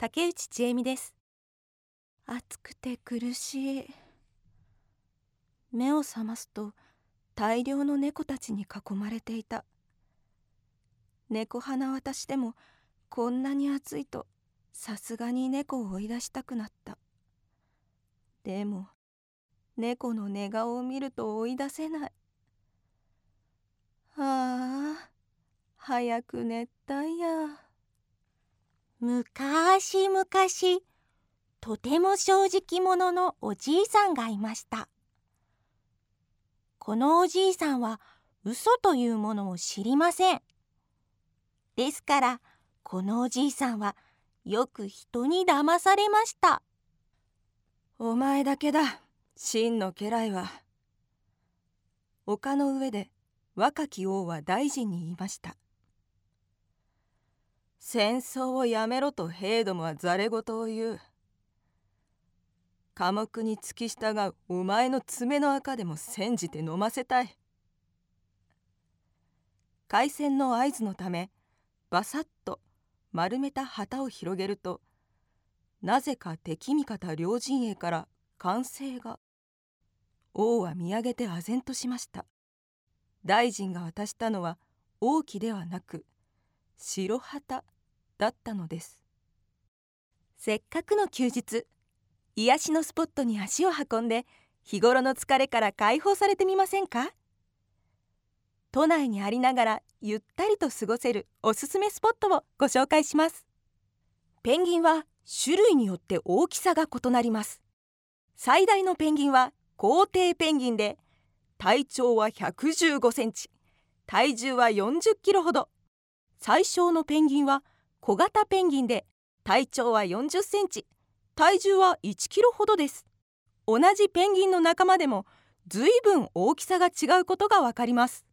竹内千恵美です。 暑くて苦しい。目を覚ますと大量の猫たちに囲まれていた。猫派な私でもこんなに暑いとさすがに猫を追い出したくなった。でも猫の寝顔を見ると追い出せない。ああ、早く熱帯夜。 むかしむかし、とても正直者のおじいさんがいました。このおじいさんは嘘というものを知りません。ですからこのおじいさんはよく人に騙されました。 お前だけだ、真の家来は。丘の上で若き王は大臣に言いました。戦争をやめろと兵どもはざれ言を言う。寡黙に付き従うお前の爪の赤でも煎じて飲ませたい。開戦の合図のためバサッと丸めた旗を広げると、なぜか敵味方両陣営から歓声が。王は見上げて唖然としました。大臣が渡したのは王旗ではなく白旗だったのです。せっかくの休日、癒しのスポットに足を運んで日頃の疲れから解放されてみませんか？都内にありながらゆったりと過ごせるおすすめスポットをご紹介します。ペンギンは種類によって大きさが異なります。最大のペンギンは皇帝ペンギンで、体長は115センチ、体重は40キロほど。最小のペンギンは小型ペンギンで、体長は40センチ、体重は1キロほどです。同じペンギンの仲間でも随分大きさが違うことがわかります。